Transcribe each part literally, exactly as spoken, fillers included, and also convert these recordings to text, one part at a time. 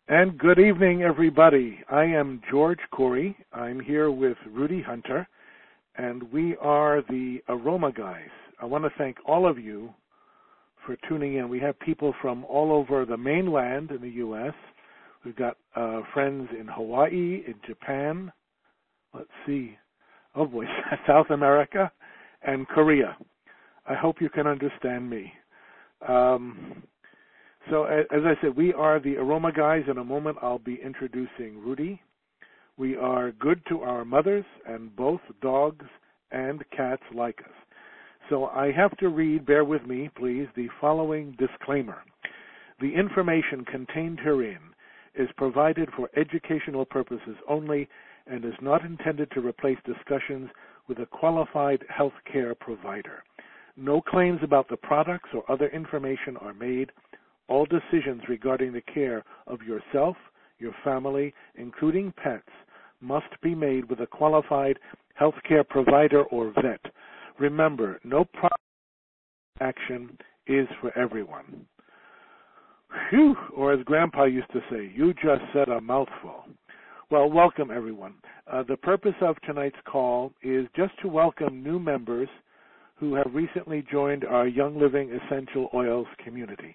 And good evening, everybody. I am George Corey. I'm here with Rudy Hunter, and we are the Aroma Guys. I want to thank all of you for tuning in. We have people from all over the mainland in the U S We've got uh, friends in Hawaii, in Japan, let's see, oh boy, South America, and Korea. I hope you can understand me. Um, So, as I said, we are the Aroma Guys. In a moment, I'll be introducing Rudy. We are good to our mothers, and both dogs and cats like us. So I have to read, bear with me, please, the following disclaimer. The information contained herein is provided for educational purposes only and is not intended to replace discussions with a qualified health care provider. No claims about the products or other information are made. All decisions regarding the care of yourself, your family, including pets, must be made with a qualified healthcare provider or vet. Remember, no product action is for everyone. Phew, or as Grandpa used to say, you just said a mouthful. Well, welcome, everyone. Uh, the purpose of tonight's call is just to welcome new members who have recently joined our Young Living Essential Oils community.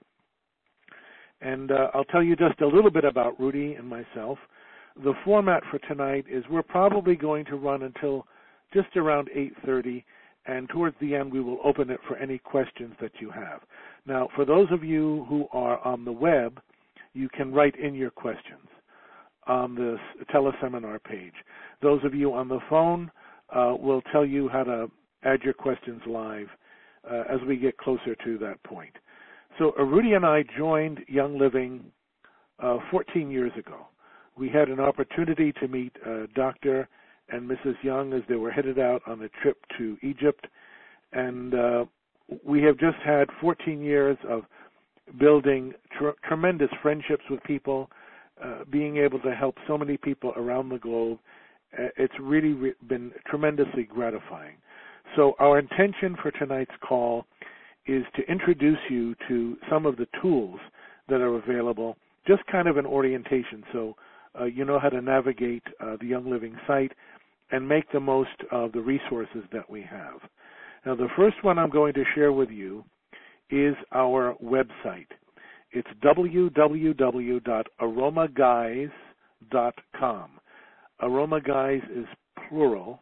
And uh, I'll tell you just a little bit about Rudy and myself. The format for tonight is we're probably going to run until just around eight thirty, and towards the end we will open it for any questions that you have. Now, for those of you who are on the web, you can write in your questions on the teleseminar page. Those of you on the phone uh, will tell you how to add your questions live uh, as we get closer to that point. So uh, Rudy and I joined Young Living uh, fourteen years ago. We had an opportunity to meet uh, Doctor and Missus Young as they were headed out on a trip to Egypt, and uh, we have just had fourteen years of building tr- tremendous friendships with people, uh, being able to help so many people around the globe. Uh, it's really re- been tremendously gratifying. So our intention for tonight's call is to introduce you to some of the tools that are available, just kind of an orientation so uh, you know how to navigate uh, the Young Living site and make the most of the resources that we have. Now, the first one I'm going to share with you is our website. It's w w w dot aroma guys dot com. Aroma Guys is plural,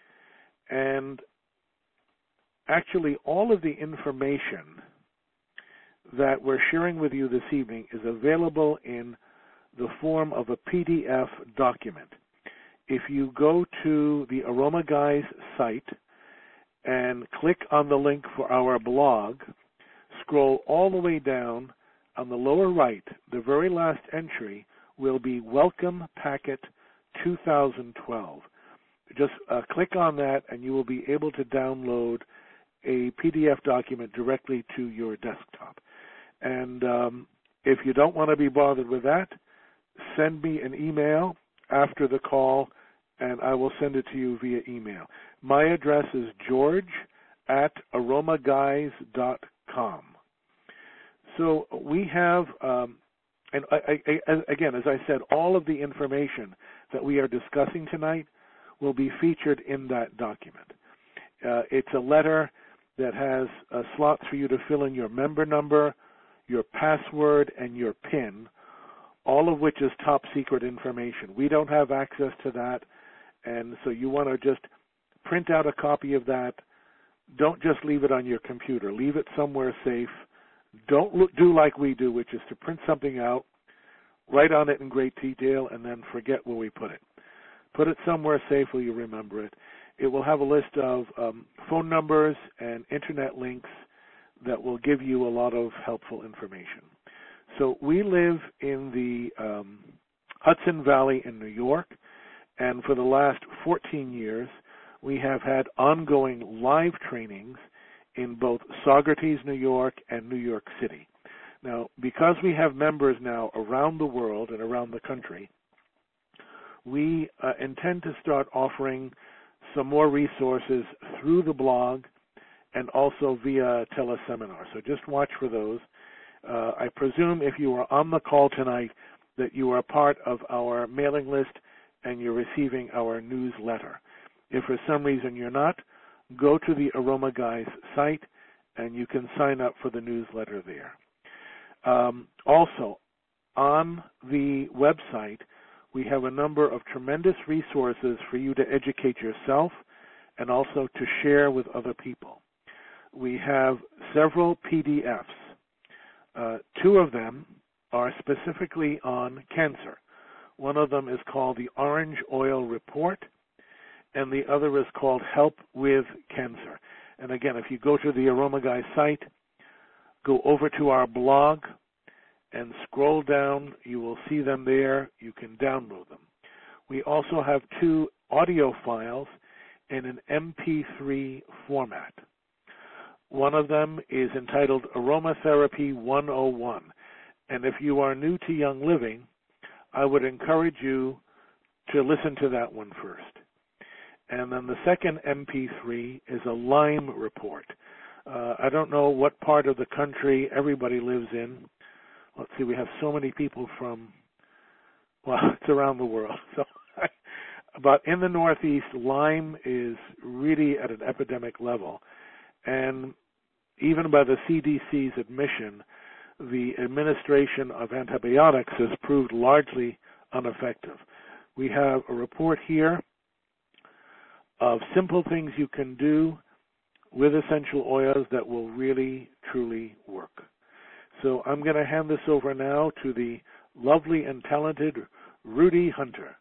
and actually, all of the information that we're sharing with you this evening is available in the form of a P D F document. If you go to the Aroma Guys site and click on the link for our blog, scroll all the way down, on the lower right, the very last entry will be Welcome Packet two thousand twelve. Just uh, click on that and you will be able to download a P D F document directly to your desktop. And um, if you don't want to be bothered with that, send me an email after the call, and I will send it to you via email. My address is george at aroma guys dot com. So we have, um, and I, I, again, as I said, all of the information that we are discussing tonight will be featured in that document. Uh, it's a letter that has a slot for you to fill in your member number, your password, and your PIN, all of which is top secret information. We don't have access to that, and so you want to just print out a copy of that. Don't just leave it on your computer. Leave it somewhere safe. Don't look, do like we do, which is to print something out, write on it in great detail, and then forget where we put it. Put it somewhere safe where you remember it. It will have a list of um, phone numbers and internet links that will give you a lot of helpful information. So we live in the um, Hudson Valley in New York, and for the last fourteen years, we have had ongoing live trainings in both Saugerties, New York, and New York City. Now, because we have members now around the world and around the country, we uh, intend to start offering some more resources through the blog and also via teleseminar. So just watch for those. Uh, I presume if you are on the call tonight, that you are part of our mailing list and you're receiving our newsletter. If for some reason you're not, go to the Aroma Guys site and you can sign up for the newsletter there. Um, also, on the website, we have a number of tremendous resources for you to educate yourself and also to share with other people. We have several P D Fs. Uh, two of them are specifically on cancer. One of them is called the Orange Oil Report, and the other is called Help with Cancer. And again, if you go to the Aroma Guys site, go over to our blog, and scroll down, you will see them there. You can download them. We also have two audio files in an M P three format. One of them is entitled Aromatherapy one oh one. And if you are new to Young Living, I would encourage you to listen to that one first. And then the second M P three is a Lyme report. Uh, I don't know what part of the country everybody lives in. Let's see, we have so many people from, well, it's around the world. So, but in the Northeast, Lyme is really at an epidemic level. And even by the C D C's admission, the administration of antibiotics has proved largely ineffective. We have a report here of simple things you can do with essential oils that will really, truly work. So I'm going to hand this over now to the lovely and talented Rudy Hunter.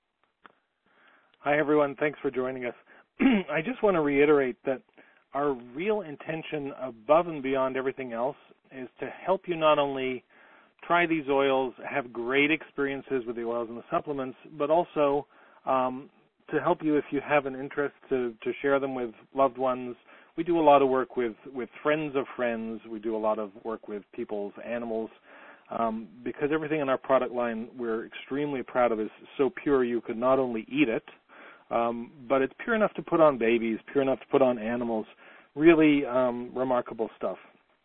Hi, everyone. Thanks for joining us. I just want to reiterate that our real intention above and beyond everything else is to help you not only try these oils, have great experiences with the oils and the supplements, but also um, to help you if you have an interest to, to share them with loved ones. We do a lot of work with, with friends of friends. We do a lot of work with people's animals um, because everything in our product line we're extremely proud of is so pure you could not only eat it, um, but it's pure enough to put on babies, pure enough to put on animals. Really um, remarkable stuff.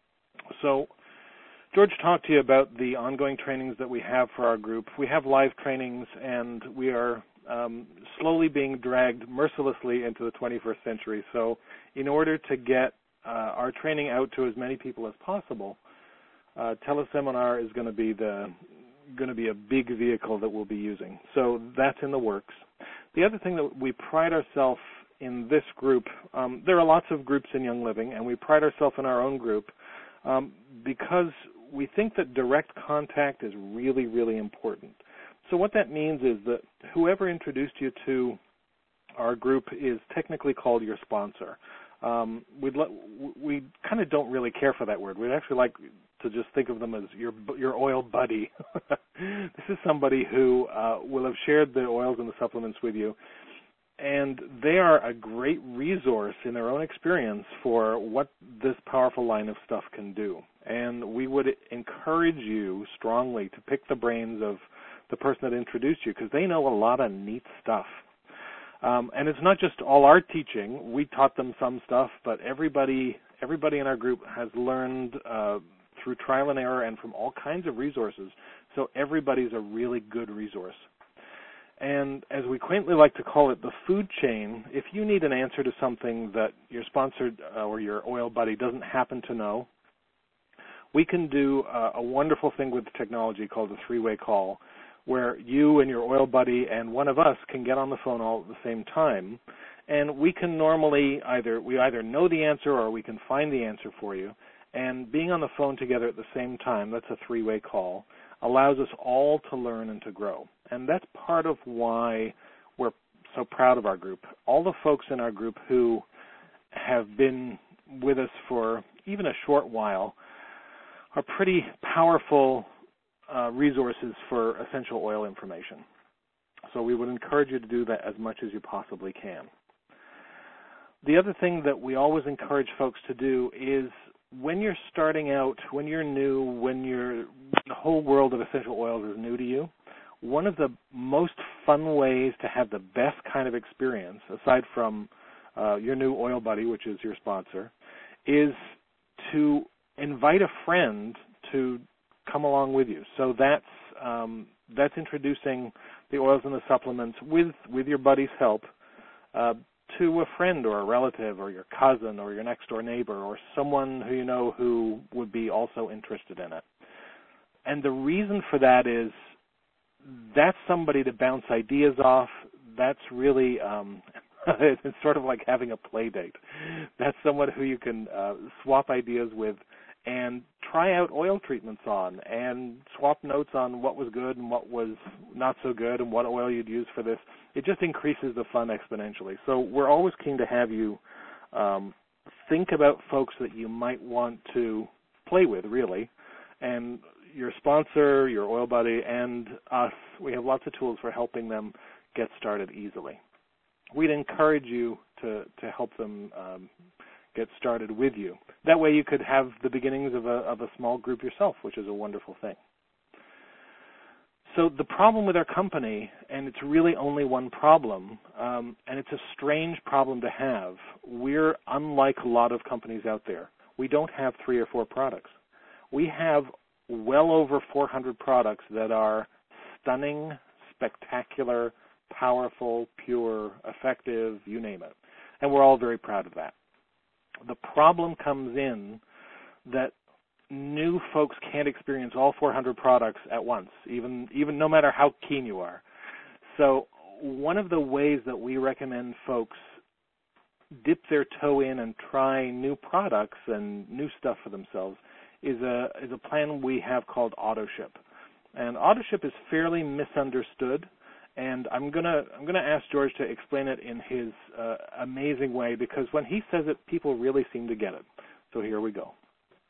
So George talked to you about the ongoing trainings that we have for our group. We have live trainings, and we are um, slowly being dragged mercilessly into the twenty-first century. So in order to get uh, our training out to as many people as possible, uh, teleseminar is going to be the going to be a big vehicle that we'll be using. So that's in the works. The other thing that we pride ourselves in this group, um, there are lots of groups in Young Living, and we pride ourselves in our own group um, because we think that direct contact is really, really important. So what that means is that whoever introduced you to our group is technically called your sponsor. Um, we'd le- we kind of don't really care for that word. We'd actually like to just think of them as your your oil buddy. This is somebody who uh, will have shared the oils and the supplements with you, and they are a great resource in their own experience for what this powerful line of stuff can do. And we would encourage you strongly to pick the brains of the person that introduced you because they know a lot of neat stuff. Um, and it's not just all our teaching. We taught them some stuff, but everybody everybody in our group has learned uh, through trial and error and from all kinds of resources. So everybody's a really good resource. And as we quaintly like to call it, the food chain, if you need an answer to something that your sponsored uh, or your oil buddy doesn't happen to know, we can do uh, a wonderful thing with technology called a three-way call, where you and your oil buddy and one of us can get on the phone all at the same time, and we can normally either we either know the answer or we can find the answer for you. And being on the phone together at the same time, that's a three-way call, allows us all to learn and to grow. And that's part of why we're so proud of our group. All the folks in our group who have been with us for even a short while are pretty powerful uh, resources for essential oil information. So we would encourage you to do that as much as you possibly can. The other thing that we always encourage folks to do is when you're starting out, when you're new, when you're, the whole world of essential oils is new to you, one of the most fun ways to have the best kind of experience, aside from uh, your new oil buddy, which is your sponsor, is to invite a friend to come along with you. So that's um, that's introducing the oils and the supplements with, with your buddy's help uh, to a friend or a relative or your cousin or your next door neighbor or someone who you know who would be also interested in it. And the reason for that is that's somebody to bounce ideas off. That's really, um, it's sort of like having a play date. That's someone who you can uh, swap ideas with and try out oil treatments on and swap notes on what was good and what was not so good and what oil you'd use for this. It just increases the fun exponentially. So we're always keen to have you um, think about folks that you might want to play with, really. And your sponsor, your oil buddy, and us, we have lots of tools for helping them get started easily. We'd encourage you to, to help them um, get started with you. That way you could have the beginnings of a, of a small group yourself, which is a wonderful thing. So the problem with our company, and it's really only one problem, um, and it's a strange problem to have, we're unlike a lot of companies out there. We don't have three or four products. We have well over four hundred products that are stunning, spectacular, powerful, pure, effective, you name it. And we're all very proud of that. The problem comes in that new folks can't experience all four hundred products at once, even even no matter how keen you are. So one of the ways that we recommend folks dip their toe in and try new products and new stuff for themselves is a is a plan we have called AutoShip. And AutoShip is fairly misunderstood, and I'm gonna I'm gonna ask George to explain it in his uh, amazing way, because when he says it, people really seem to get it. So here we go.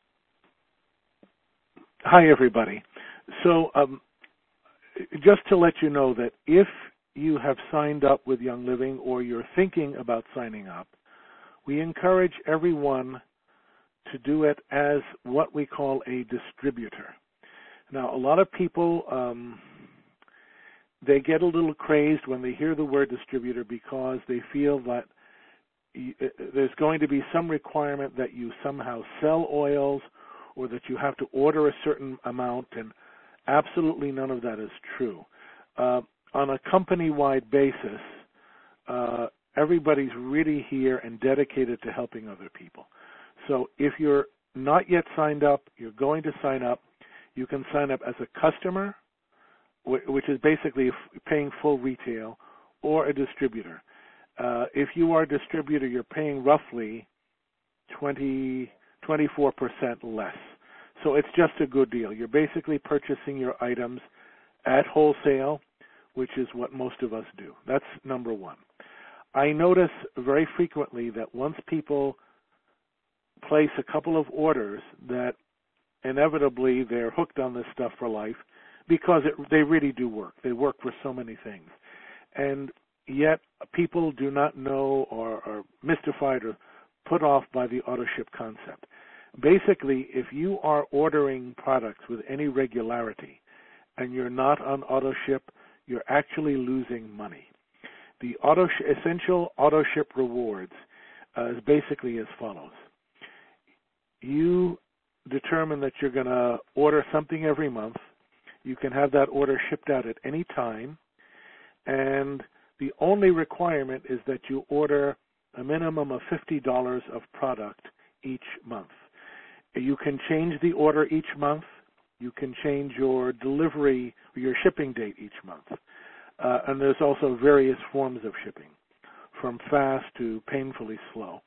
Hi, everybody. So um, just to let you know that if you have signed up with Young Living or you're thinking about signing up, we encourage everyone to do it as what we call a distributor. Now, a lot of people, um, they get a little crazed when they hear the word distributor because they feel that y- there's going to be some requirement that you somehow sell oils or that you have to order a certain amount, and absolutely none of that is true. Uh, on a company-wide basis, uh, everybody's really here and dedicated to helping other people. So if you're not yet signed up, you're going to sign up. You can sign up as a customer, which is basically paying full retail, or a distributor. Uh, if you are a distributor, you're paying roughly twenty, twenty-four percent less. So it's just a good deal. You're basically purchasing your items at wholesale, which is what most of us do. That's number one. I notice very frequently that once people place a couple of orders, that inevitably they're hooked on this stuff for life, because it, they really do work. They work for so many things. And yet people do not know or are mystified or put off by the AutoShip concept. Basically, if you are ordering products with any regularity and you're not on AutoShip, you're actually losing money. The auto essential AutoShip rewards uh, is basically as follows. You determine that you're going to order something every month. You can have that order shipped out at any time, and the only requirement is that you order a minimum of fifty dollars of product each month. You can change the order each month. You can change your delivery or your shipping date each month. Uh, and there's also various forms of shipping, from fast to painfully slow.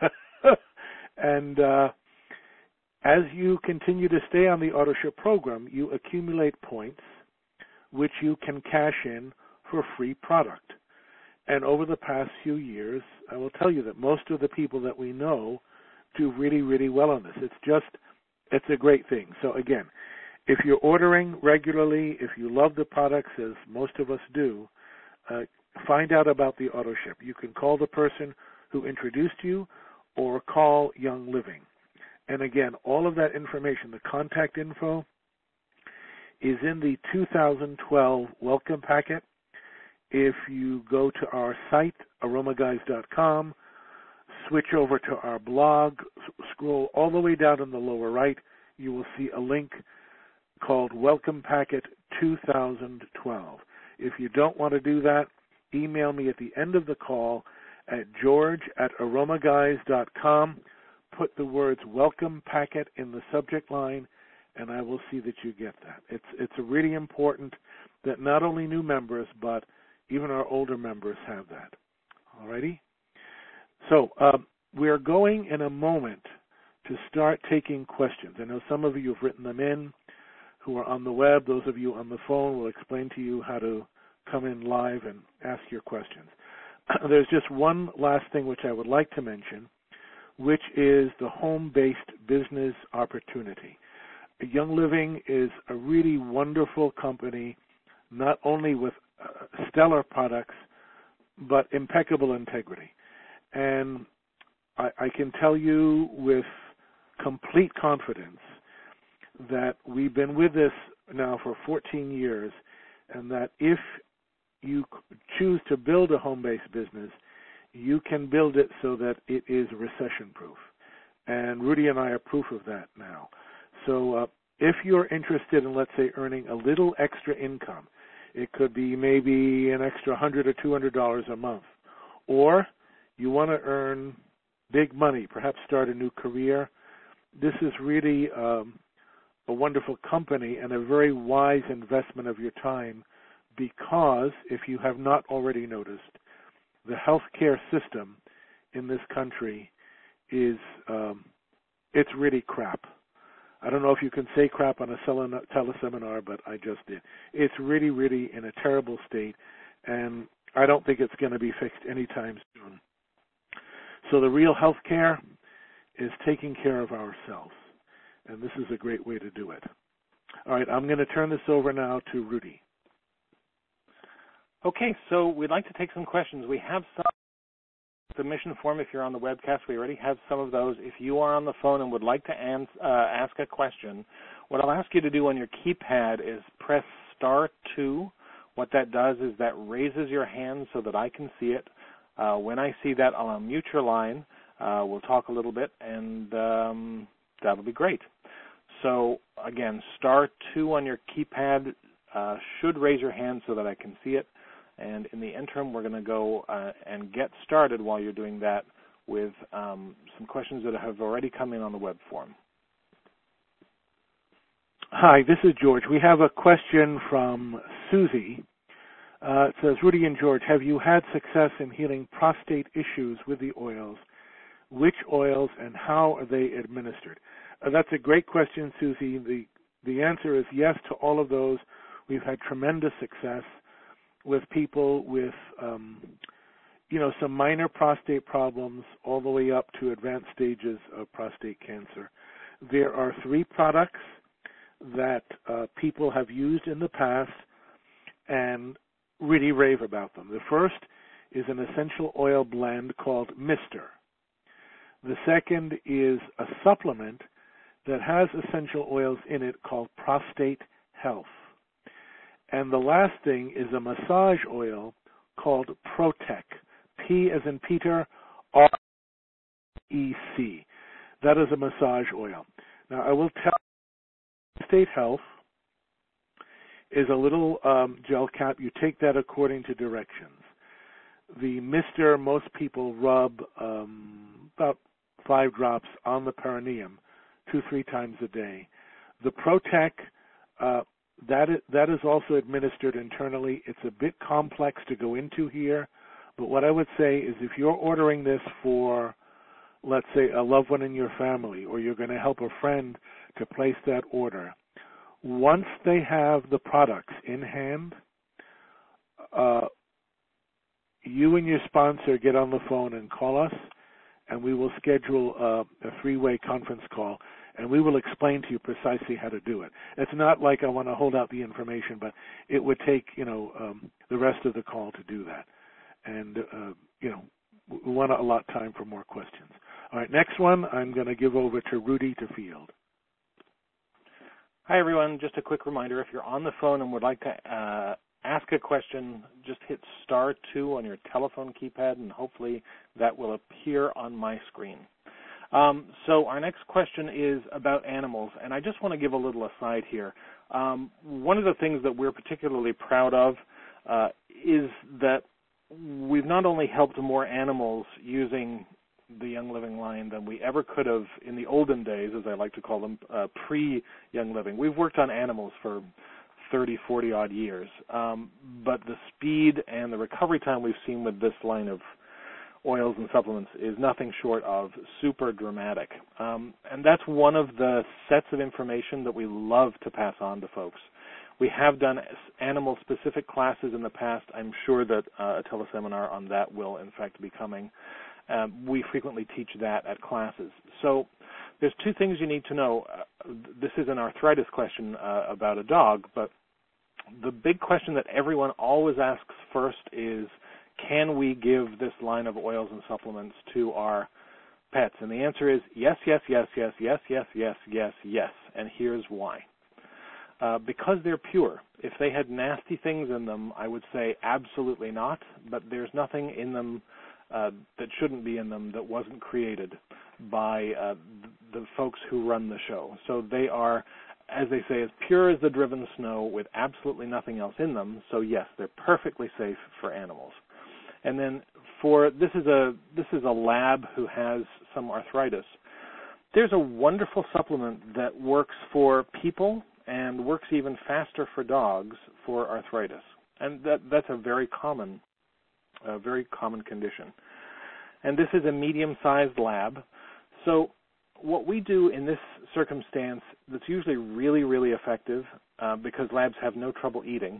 And uh, as you continue to stay on the AutoShip program, you accumulate points which you can cash in for free product. And over the past few years, I will tell you that most of the people that we know do really, really well on this. It's just, it's a great thing. So again, if you're ordering regularly, if you love the products, as most of us do, uh, find out about the AutoShip. You can call the person who introduced you or call Young Living. And again, all of that information, the contact info, is in the two thousand twelve welcome packet. If you go to our site, aroma guys dot com, switch over to our blog, scroll all the way down in the lower right, you will see a link called Welcome Packet two thousand twelve. If you don't want to do that, email me at the end of the call at george at aromaguys dot com. Put the words welcome packet in the subject line, and I will see that you get that. It's it's really important that not only new members, but even our older members have that. All righty? So uh, we're going in a moment to start taking questions. I know some of you have written them in who are on the web. Those of you on the phone will explain to you how to come in live and ask your questions. There's just one last thing which I would like to mention, which is the home-based business opportunity. Young Living is a really wonderful company, not only with uh, stellar products, but impeccable integrity. And I, I can tell you with complete confidence that we've been with this now for fourteen years, and that if you choose to build a home-based business, you can build it so that it is recession-proof. And Rudy and I are proof of that now. So uh, if you're interested in, let's say, earning a little extra income, it could be maybe an extra one hundred dollars or two hundred dollars a month, or you want to earn big money, perhaps start a new career, this is really um, a wonderful company and a very wise investment of your time, because if you have not already noticed, the healthcare system in this country is, um, it's really crap. I don't know if you can say crap on a teleseminar, but I just did. It's really, really in a terrible state, and I don't think it's going to be fixed anytime soon. So the real health care is taking care of ourselves, and this is a great way to do it. All right, I'm going to turn this over now to Rudy. Okay, so we'd like to take some questions. We have some submission form if you're on the webcast. We already have some of those. If you are on the phone and would like to ans- uh, ask a question, what I'll ask you to do on your keypad is press star two. What that does is that raises your hand so that I can see it. Uh, when I see that, I'll unmute your line. Uh, we'll talk a little bit, and um, that'll be great. So, again, star two on your keypad uh, should raise your hand so that I can see it. And in the interim, we're going to go uh, and get started while you're doing that with um, some questions that have already come in on the web form. Hi, this is George. We have a question from Susie. Uh, it says, Rudy and George, have you had success in healing prostate issues with the oils? Which oils and how are they administered? Uh, that's a great question, Susie. The, the answer is yes to all of those. We've had tremendous success with people with, um, you know, some minor prostate problems all the way up to advanced stages of prostate cancer. There are three products that uh, people have used in the past and really rave about them. The first is an essential oil blend called Mister. The second is a supplement that has essential oils in it called Prostate Health. And the last thing is a massage oil called Protec, P as in Peter, R E C. That is a massage oil. Now, I will tell you, Prostate Health is a little um, gel cap. You take that according to directions. The Mister, most people rub um, about five drops on the perineum two, three times a day. The Protec, uh, That is, that is also administered internally. It's a bit complex to go into here, but what I would say is if you're ordering this for, let's say, a loved one in your family, or you're going to help a friend to place that order, once they have the products in hand, uh, you and your sponsor get on the phone and call us, and we will schedule uh, a three-way conference call, and we will explain to you precisely how to do it. It's not like I want to hold out the information, but it would take, you know, um, the rest of the call to do that. And, uh, you know, we want to allot time for more questions. All right, next one, I'm going to give over to Rudy to field. Hi, everyone. Just a quick reminder, if you're on the phone and would like to uh, ask a question, just hit star two on your telephone keypad, and hopefully that will appear on my screen. Um, so our next question is about animals, and I just want to give a little aside here. Um, one of the things that we're particularly proud of uh, is that we've not only helped more animals using the Young Living line than we ever could have in the olden days, as I like to call them, uh, pre-Young Living. We've worked on animals for thirty, forty odd years, um, but the speed and the recovery time we've seen with this line of oils and supplements is nothing short of super dramatic. Um, and that's one of the sets of information that we love to pass on to folks. We have done animal-specific classes in the past. I'm sure that uh, a teleseminar on that will, in fact, be coming. Um, we frequently teach that at classes. So there's two things you need to know. Uh, this is an arthritis question uh, about a dog, but the big question that everyone always asks first is, can we give this line of oils and supplements to our pets? And the answer is yes, yes, yes, yes, yes, yes, yes, yes, yes. And here's why. Uh, because they're pure. If they had nasty things in them, I would say absolutely not, but there's nothing in them uh, that shouldn't be in them that wasn't created by uh, the folks who run the show. So they are, as they say, as pure as the driven snow with absolutely nothing else in them. So yes, they're perfectly safe for animals. And then for this is a this is a lab who has some arthritis. There's a wonderful supplement that works for people and works even faster for dogs for arthritis. And that that's a very common a very common condition. And this is a medium-sized lab. So what we do in this circumstance that's usually really, really effective uh, because labs have no trouble eating.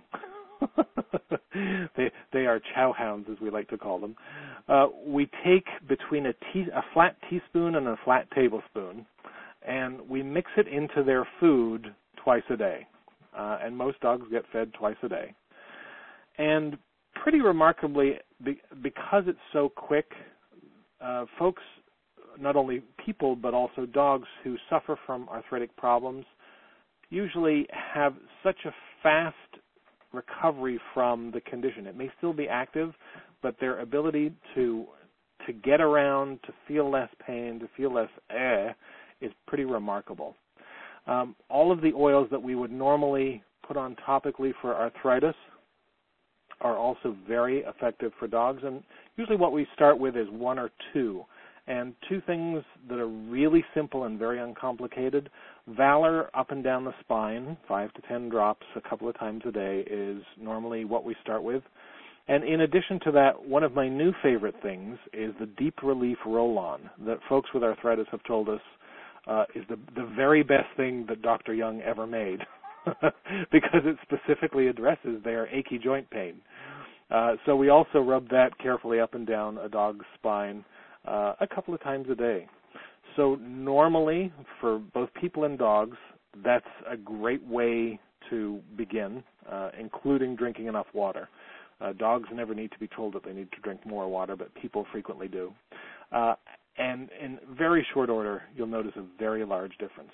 they they are chow hounds, as we like to call them. Uh, we take between a, tea, a flat teaspoon and a flat tablespoon, and we mix it into their food twice a day. Uh, and most dogs get fed twice a day. And pretty remarkably, be, because it's so quick, uh, folks, not only people but also dogs who suffer from arthritic problems, usually have such a fast recovery from the condition. It may still be active, but their ability to to get around, to feel less pain, to feel less eh, is pretty remarkable. Um, all of the oils that we would normally put on topically for arthritis are also very effective for dogs, and usually what we start with is one or two. And two things that are really simple and very uncomplicated. Valor up and down the spine, five to ten drops a couple of times a day is normally what we start with. And in addition to that, one of my new favorite things is the Deep Relief Roll-On that folks with arthritis have told us uh, is the, the very best thing that Doctor Young ever made because it specifically addresses their achy joint pain. Uh, so we also rub that carefully up and down a dog's spine Uh, a couple of times a day. So normally, for both people and dogs, that's a great way to begin, uh, including drinking enough water. Uh, dogs never need to be told that they need to drink more water, but people frequently do. Uh, and in very short order, you'll notice a very large difference.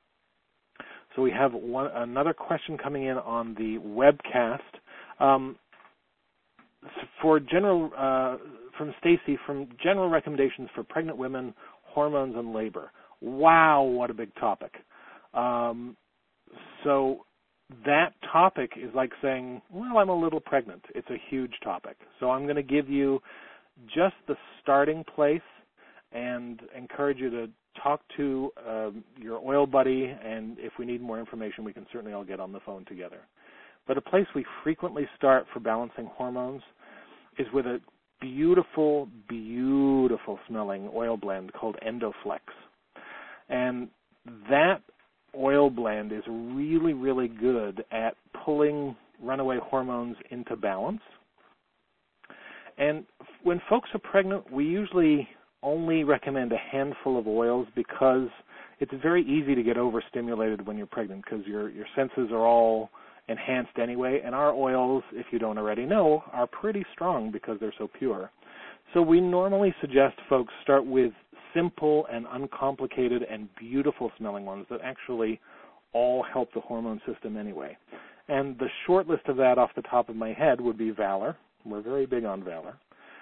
So we have one, another question coming in on the webcast. Um, for general... Uh, From Stacy, from general recommendations for pregnant women, hormones, and labor. Wow, what a big topic. Um, so that topic is like saying, well, I'm a little pregnant. It's a huge topic. So I'm going to give you just the starting place and encourage you to talk to um, your oil buddy, and if we need more information, we can certainly all get on the phone together. But a place we frequently start for balancing hormones is with a beautiful, beautiful smelling oil blend called Endoflex. And that oil blend is really, really good at pulling runaway hormones into balance. And when folks are pregnant, we usually only recommend a handful of oils because it's very easy to get overstimulated when you're pregnant because your, your senses are all enhanced anyway, and our oils, if you don't already know, are pretty strong because they're so pure. So we normally suggest folks start with simple and uncomplicated and beautiful smelling ones that actually all help the hormone system anyway. And the short list of that off the top of my head would be Valor. We're very big on Valor.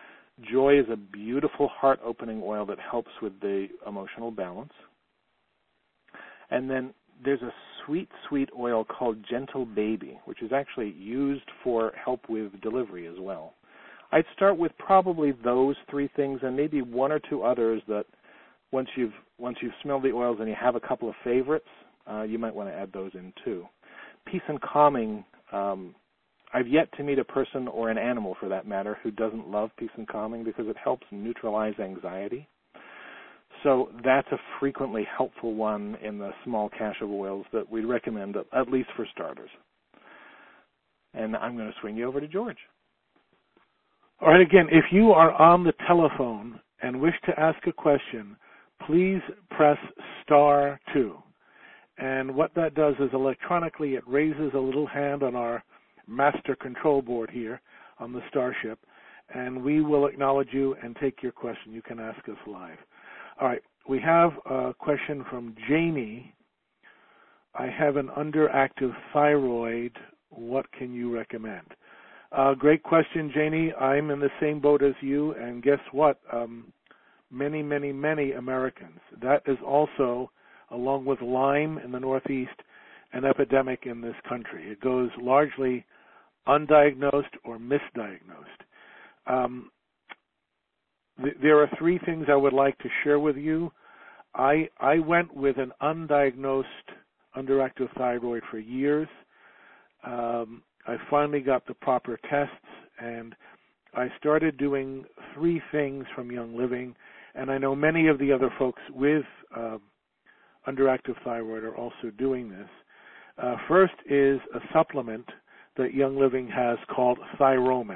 Joy is a beautiful heart-opening oil that helps with the emotional balance. And then there's a sweet, sweet oil called Gentle Baby, which is actually used for help with delivery as well. I'd start with probably those three things and maybe one or two others that once you've once you've smelled the oils and you have a couple of favorites, uh, you might want to add those in too. Peace and calming, um, I've yet to meet a person or an animal for that matter who doesn't love peace and calming because it helps neutralize anxiety. So that's a frequently helpful one in the small cache of oils that we'd recommend, at least for starters. And I'm going to swing you over to George. All right, again, if you are on the telephone and wish to ask a question, please press star two. And what that does is electronically it raises a little hand on our master control board here on the Starship, and we will acknowledge you and take your question. You can ask us live. All right, we have a question from Janie. I have an underactive thyroid. What can you recommend? Uh, great question, Janie. I'm in the same boat as you, and guess what? Um, many, many, many Americans. That is also, along with Lyme in the Northeast, an epidemic in this country. It goes largely undiagnosed or misdiagnosed. Um, th- there are three things I would like to share with you. I, I went with an undiagnosed underactive thyroid for years. Um, I finally got the proper tests, and I started doing three things from Young Living, and I know many of the other folks with uh, underactive thyroid are also doing this. Uh, first is a supplement that Young Living has called Thyromin.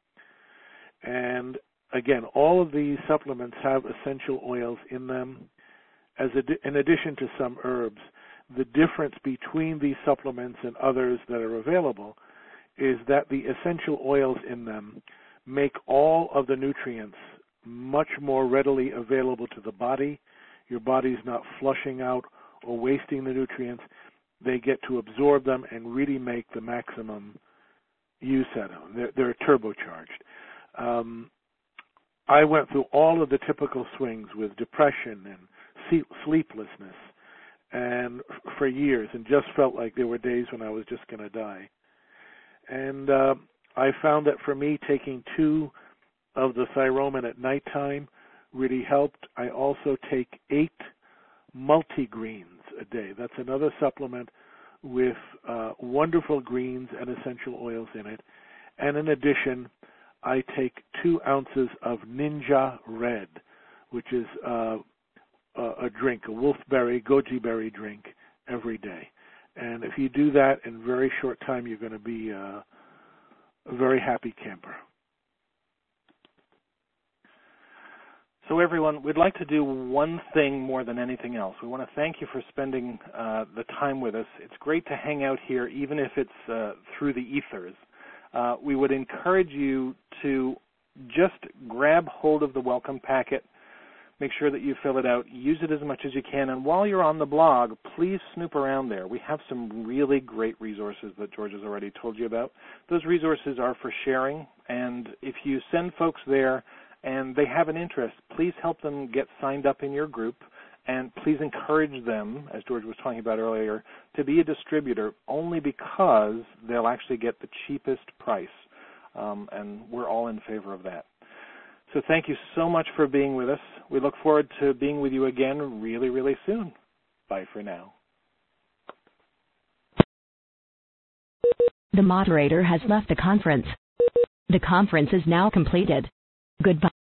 And again, all of these supplements have essential oils in them, as a, in addition to some herbs. The difference between these supplements and others that are available is that the essential oils in them make all of the nutrients much more readily available to the body. Your body's not flushing out or wasting the nutrients. They get to absorb them and really make the maximum use out of them. They're, they're turbocharged. Um, I went through all of the typical swings with depression and sleeplessness and for years, and just felt like there were days when I was just going to die. And uh, I found that for me, taking two of the Thyromin at nighttime really helped. I also take eight multigreens a day. That's another supplement with uh, wonderful greens and essential oils in it. And in addition, I take two ounces of Ninja Red, which is uh, a drink, a wolfberry, goji berry drink every day. And if you do that in very short time, you're going to be uh, a very happy camper. So everyone, we'd like to do one thing more than anything else. We want to thank you for spending uh, the time with us. It's great to hang out here, even if it's uh, through the ethers. Uh, we would encourage you to just grab hold of the welcome packet. Make sure that you fill it out. Use it as much as you can. And while you're on the blog, please snoop around there. We have some really great resources that George has already told you about. Those resources are for sharing. And if you send folks there and they have an interest, please help them get signed up in your group. And please encourage them, as George was talking about earlier, to be a distributor only because they'll actually get the cheapest price. Um, and we're all in favor of that. So thank you so much for being with us. We look forward to being with you again really, really soon. Bye for now. The moderator has left the conference. The conference is now completed. Goodbye.